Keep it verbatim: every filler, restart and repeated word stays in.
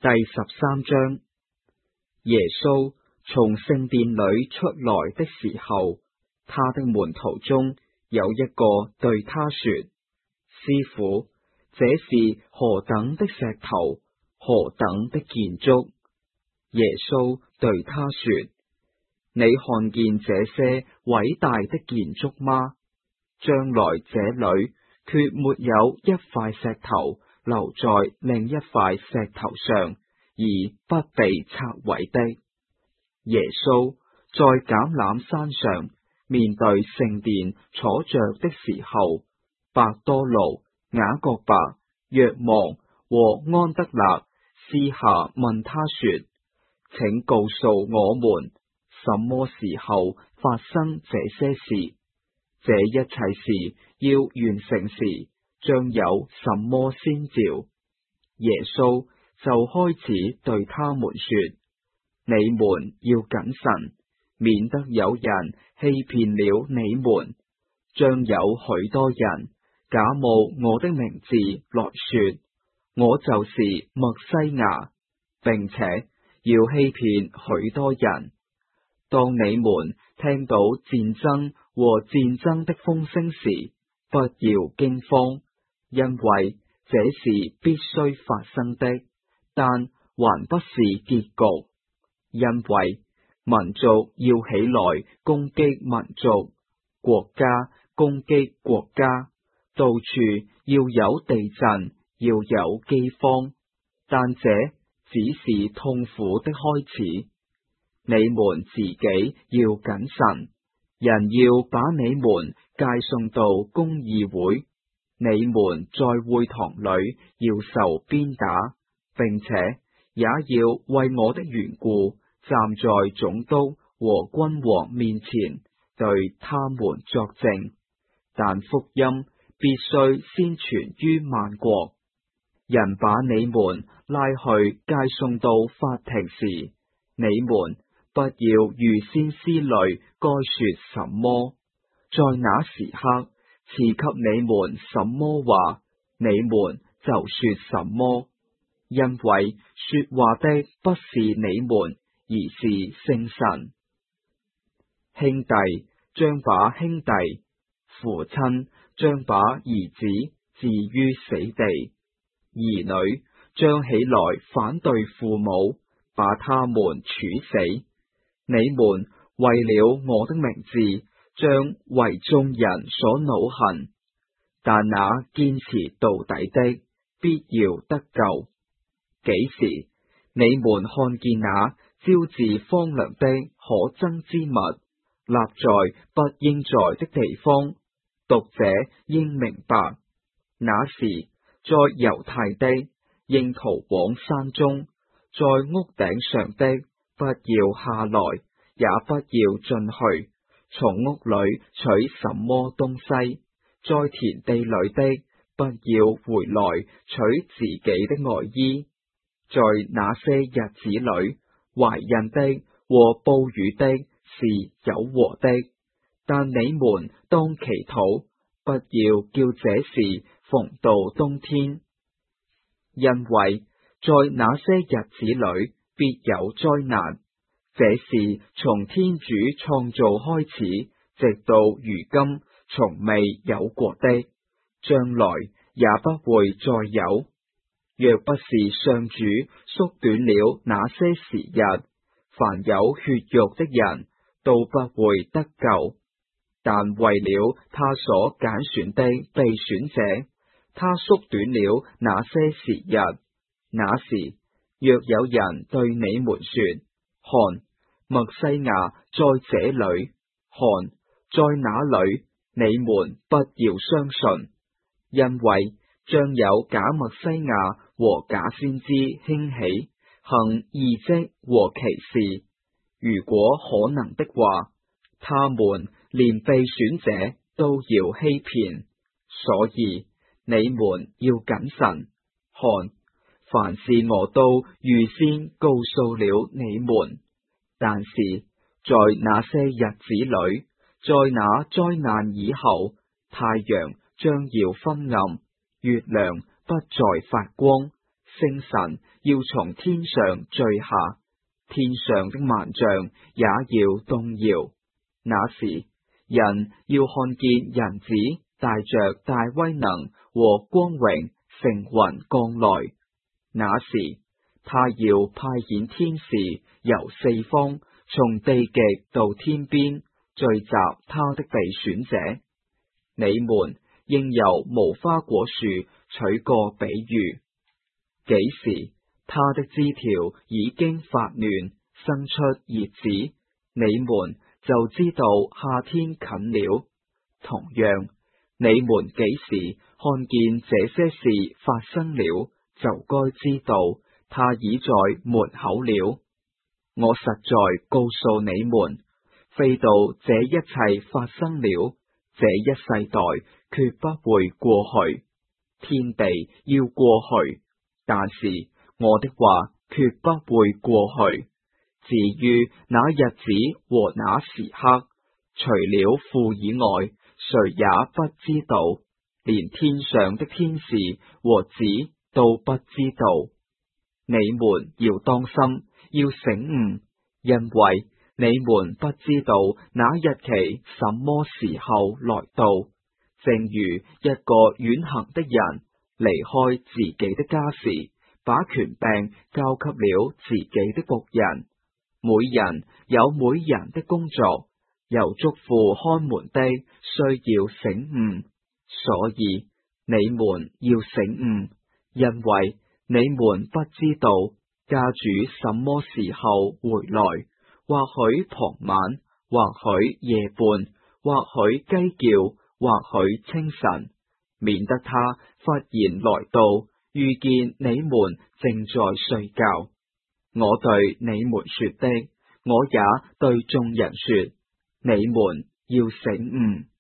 第十三章。耶穌從聖殿裏出來的時候，他的門徒中有一個對他說：師傅，這是何等的石頭，何等的建築！耶穌對他說：你看見這些偉大的建築嗎？將來這裏決沒有一塊石頭留在另一塊石頭上，而不被拆毀的。耶穌在橄欖山上面對聖殿坐着的時候，伯多祿、雅各伯、若望和安德肋私下問他說：請告訴我們，什麼時候發生這些事？這一切事要完成時，將有什麼先兆？耶穌就開始對他們說：你們要謹慎，免得有人欺騙了你們。將有許多人假冒我的名字來說，我就是默西亞，並且要欺騙許多人。當你們聽到戰爭和戰爭的風聲時，不要驚慌，因為這是必須發生的，但還不是結局。因為民族要起來攻擊民族，國家攻擊國家，到處要有地震，要有饑荒，但這只是痛苦的開始。你們自己要謹慎，人要把你們介送到公議會，你們在會堂裏要受鞭打，並且也要為我的緣故站在總督和君王面前對他們作證。但福音必須先傳於萬國。人把你們拉去介送到法庭時，你們不要預先思慮該說什麼，在那時刻賜給你們什麼話，你們就說什麼，因為說話的不是你們，而是聖神。兄弟將把兄弟，父親將把兒子置於死地，兒女將起來反對父母，把他們處死。你們為了我的名字，將為眾人所惱恨，但那堅持到底的，必要得救。幾時你們看見那招致荒涼的可憎之物，立在不應在的地方，讀者應明白，那時在猶太的，應逃往山中；在屋頂上的，不要下來，也不要進去，從屋裏取什麼東西；在田地裏的，不要回來取自己的外衣。在那些日子裏，懷孕的和哺乳的是有禍的，但你們當祈禱，不要叫這事逢到冬天，因為在那些日子裏必有災難。這是從天主創造開始，直到如今從未有過的，將來也不會再有。若不是上主縮短了那些時日，凡有血肉的人都不會得救。但為了他所揀選的被選者，他縮短了那些時日。那時，若有人對你們說：看，默西亞在這裏，看，在那裏，你們不要相信，因為將有假默西亞和假先知興起，行異蹟和奇事。如果可能的話，他們連被選者都要欺騙。所以你們要謹慎，看，凡事我都預先告訴了你們。但是在那些日子裏，在那災難以後，太陽將要昏暗，月亮不再發光， 聖神要從天上墜下，天上的萬象也要動搖。那時，人要看見人子帶着大威能和光榮乘雲降來。那時，他要派遣天使由四方，從地極到天邊，聚集他的被選者。你們應由無花果樹取個比喻，幾時他的枝條已經發嫩，生出葉子，你們就知道夏天近了。同樣，你們幾時看見這些事發生了，就該知道他已在門口了。我實在告訴你們，非到這一切發生了，這一世代決不會過去。天地要過去，但是我的話決不會過去。至於那日子和那時刻，除了父以外，誰也不知道，連天上的天使和子都不知道。你們要當心，要醒悟，因為你們不知道那日期什麼時候來到。正如一個遠行的人離開自己的家時，把權柄交給了自己的僕人。每人有每人的工作，由囑咐看門的需要醒悟。所以你們要醒悟，因為你們不知道家主什麼時候回來，或許傍晚，或許夜半，或許雞叫，或許清晨，免得他忽然來到，遇見你們正在睡覺。我對你們說的，我也對眾人說，你們要醒悟。